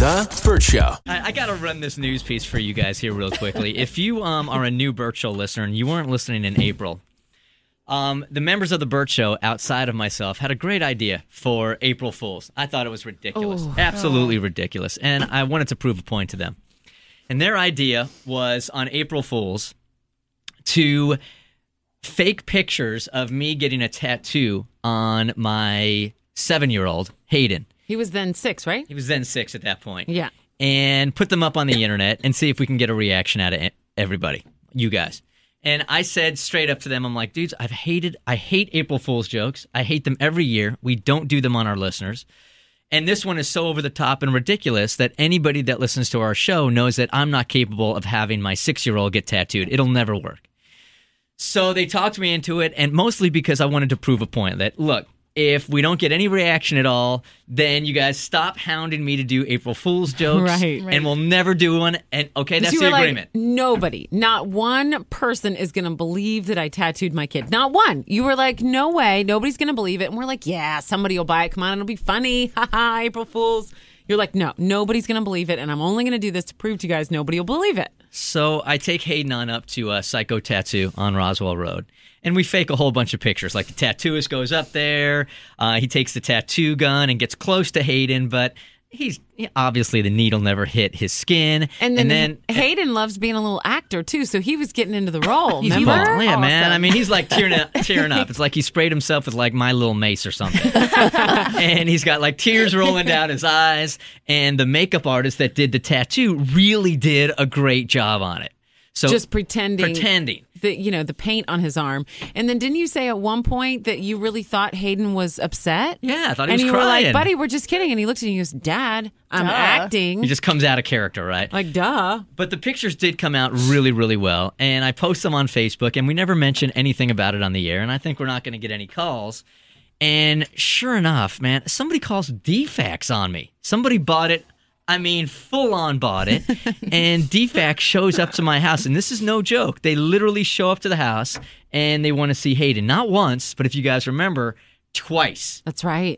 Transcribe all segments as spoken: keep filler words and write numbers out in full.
The Burt Show. I, I got to run this news piece for you guys here real quickly. If you um, are a new Burt Show listener and you weren't listening in April, um, the members of the Burt Show, outside of myself, had a great idea for April Fools. I thought it was ridiculous. Oh. Absolutely oh. ridiculous. And I wanted to prove a point to them. And their idea was on April Fools to fake pictures of me getting a tattoo on my seven-year-old, Hayden. He was then six, right? He was then six at that point. Yeah. And put them up on the internet and see if we can get a reaction out of everybody, you guys. And I said straight up to them, I'm like, dudes, I've hated, I hate April Fool's jokes. I hate them every year. We don't do them on our listeners. And this one is so over the top and ridiculous that anybody that listens to our show knows that I'm not capable of having my six-year-old get tattooed. It'll never work. So they talked me into it, and mostly because I wanted to prove a point that, look, if we don't get any reaction at all, then you guys stop hounding me to do April Fool's jokes, right, right. and we'll never do one. And okay, that's you the were agreement. Like, nobody, not one person is going to believe that I tattooed my kid. Not one. You were like, no way, nobody's going to believe it. And we're like, yeah, somebody will buy it. Come on, it'll be funny. Ha ha, April Fools. You're like, no, nobody's going to believe it, and I'm only going to do this to prove to you guys nobody will believe it. So I take Hayden on up to uh, Psycho Tattoo on Roswell Road, and we fake a whole bunch of pictures. Like the tattooist goes up there, uh, he takes the tattoo gun and gets close to Hayden, but he's obviously the needle never hit his skin. And then, and then Hayden loves being a little actor too, so he was getting into the role. He's remember? Ball. Yeah, awesome. man. I mean, he's like tearing up, tearing up. It's like he sprayed himself with like My Little Mace or something. And he's got like tears rolling down his eyes. And the makeup artist that did the tattoo really did a great job on it. So just pretending, pretending. The, you know, the paint on his arm. And then didn't you say at one point that you really thought Hayden was upset? Yeah, I thought he and was you crying. And you were like, buddy, we're just kidding. And he looked at you and he goes, Dad, I'm Duh. acting. He just comes out of character, right? Like, duh. But the pictures did come out really, really well. And I post them on Facebook, and we never mention anything about it on the air. And I think we're not going to get any calls. And sure enough, man, somebody calls D FAX on me. Somebody bought it. I mean, full-on bought it, and D FAX shows up to my house, and this is no joke. They literally show up to the house, and they want to see Hayden. Not once, but if you guys remember, twice. That's right.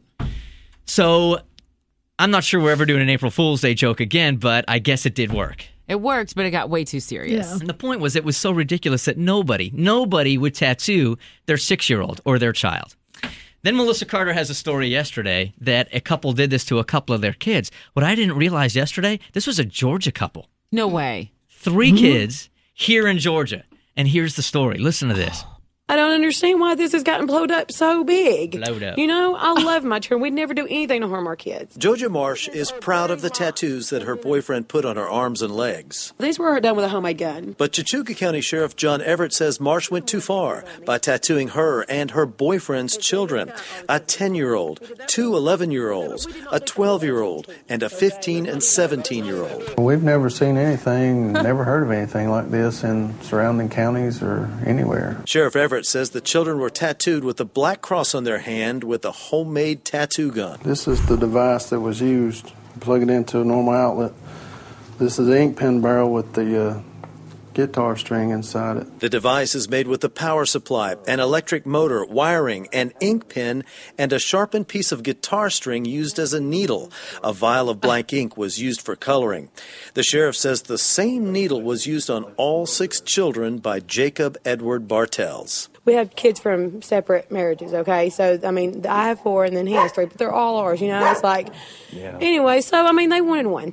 So I'm not sure we're ever doing an April Fool's Day joke again, but I guess it did work. It worked, but it got way too serious. Yeah. And the point was it was so ridiculous that nobody, nobody would tattoo their six-year-old or their child. Then Melissa Carter has a story yesterday that a couple did this to a couple of their kids. What I didn't realize yesterday, this was a Georgia couple. No way. Three kids here in Georgia. And here's the story. Listen to this. I don't understand why this has gotten blowed up so big. Blowed up. You know, I love my children. We'd never do anything to harm our kids. Georgia Marsh is proud of the tattoos that her boyfriend put on her arms and legs. These were done with a homemade gun. But Chattooga County Sheriff John Everett says Marsh went too far by tattooing her and her boyfriend's children. A ten-year-old, two eleven-year-olds, a twelve-year-old, and a fifteen and seventeen-year-old. We've never seen anything, never heard of anything like this in surrounding counties or anywhere. Sheriff Everett says the children were tattooed with a black cross on their hand with a homemade tattoo gun. This is the device that was used. Plug it into a normal outlet. This is the ink pen barrel with the uh, guitar string inside it. The device is made with a power supply, an electric motor, wiring, an ink pen, and a sharpened piece of guitar string used as a needle. A vial of blank ink was used for coloring. The sheriff says the same needle was used on all six children by Jacob Edward Bartels. We have kids from separate marriages, okay? So, I mean, I have four and then he has three, but they're all ours, you know? It's like, yeah. Anyway, so, I mean, they wanted one.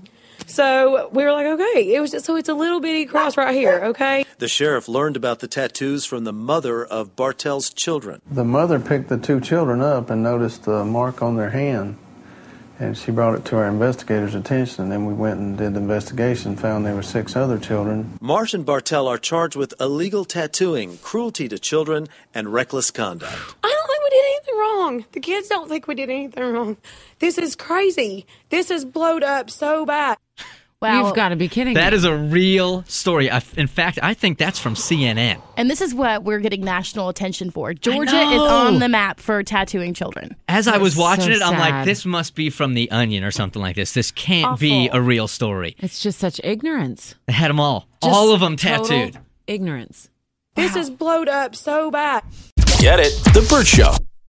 So we were like, okay, it was just, so it's a little bitty cross right here, okay? The sheriff learned about the tattoos from the mother of Bartel's children. The mother picked the two children up and noticed the mark on their hand, and she brought it to our investigators' attention, and then we went and did the investigation, found there were six other children. Marsh and Bartel are charged with illegal tattooing, cruelty to children, and reckless conduct. I don't think we did anything wrong. The kids don't think we did anything wrong. This is crazy. This is blowed up so bad. Wow. You've got to be kidding That me. is a real story. I, in fact, I think that's from C N N. And this is what we're getting national attention for. Georgia is know. on the map for tattooing children. As I was watching so it, I'm like, sad. this must be from The Onion or something like this. This can't Awful. be a real story. It's just such ignorance. They had them all. Just all of them total tattooed. Ignorance. This is blowed up so bad. Get it? The Burt Show.